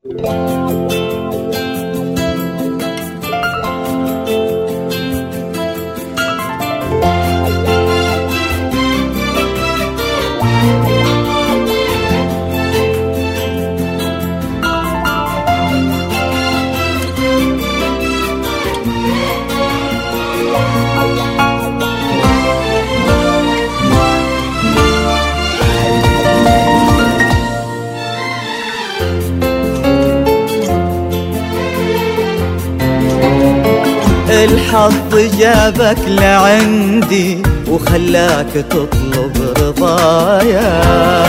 الحظ جابك لعندي وخلاك تطلب رضايا،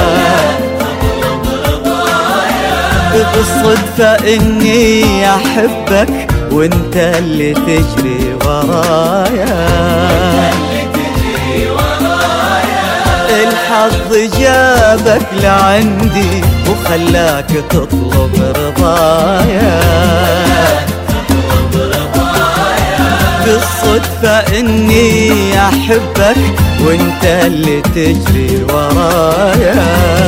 بالصدفة اني احبك وانت اللي تجري ورايا. الحظ جابك لعندي وخلاك تطلب رضايا، بالصدفة اني احبك وانت اللي تجري ورايا.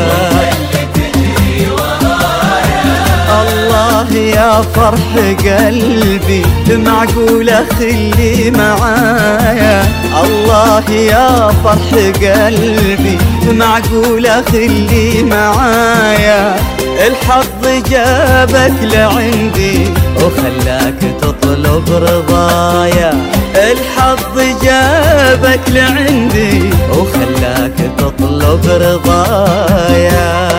الله يا فرح قلبي معقولة خلي معايا، الله يا فرح قلبي معقولة خلي معايا. الحظ جابك لعندي وخلاك تطلب رضايا، الحظ جابك لعندي وخلاك تطلب رضايا.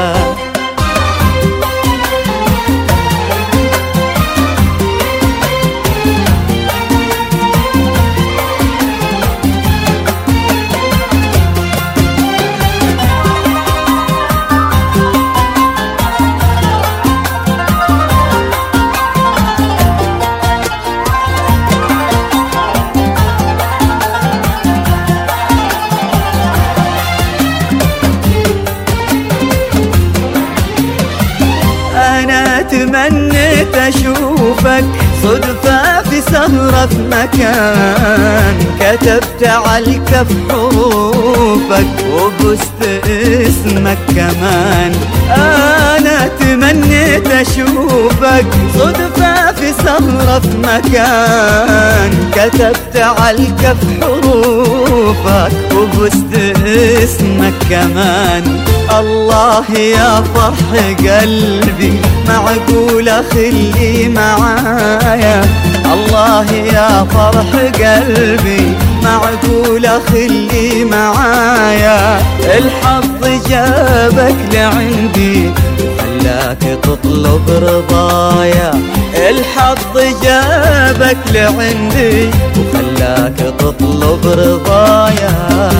تمنيت اشوفك صدفة في سهرة في مكان، كتبت على الكف حروفك وبست اسمك كمان. انا تمنيت اشوفك صدفة في سهرة في مكان، كتبت على الكف حروفك وبست اسمك كمان. الله يا فرح قلبي معقولة خلي معايا، الله يا فرح قلبي معقولة خلي معايا. الحظ جابك لعندي وخلاك تطلب رضايا، الحظ جابك لعندي وخلاك تطلب رضايا.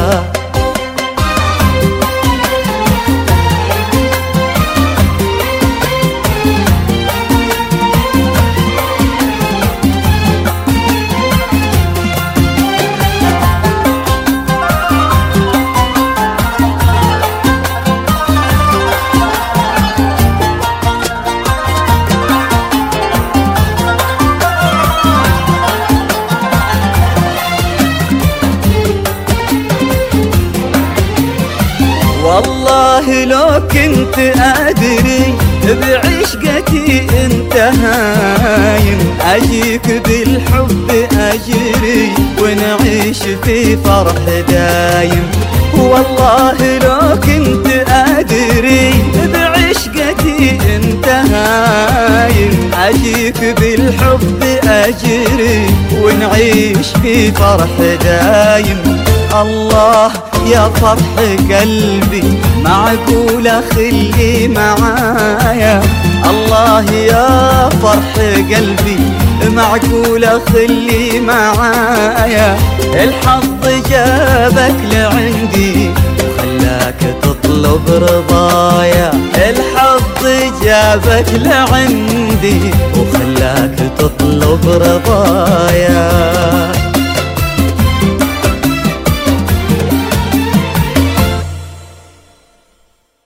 والله لو كنت أدري بعشقتي انت هايم، أجيك بالحب أجري ونعيش في فرح دايم. والله لو كنت أدري بعشقتي انت هايم، أجيك بالحب أجري ونعيش في فرح دايم. الله يا فرح قلبي معقولة خلي معايا، الله يا فرح قلبي معقولة خلي معايا. الحظ جابك لعندي وخلاك تطلب رضايا، الحظ جابك لعندي وخلاك تطلب رضايا.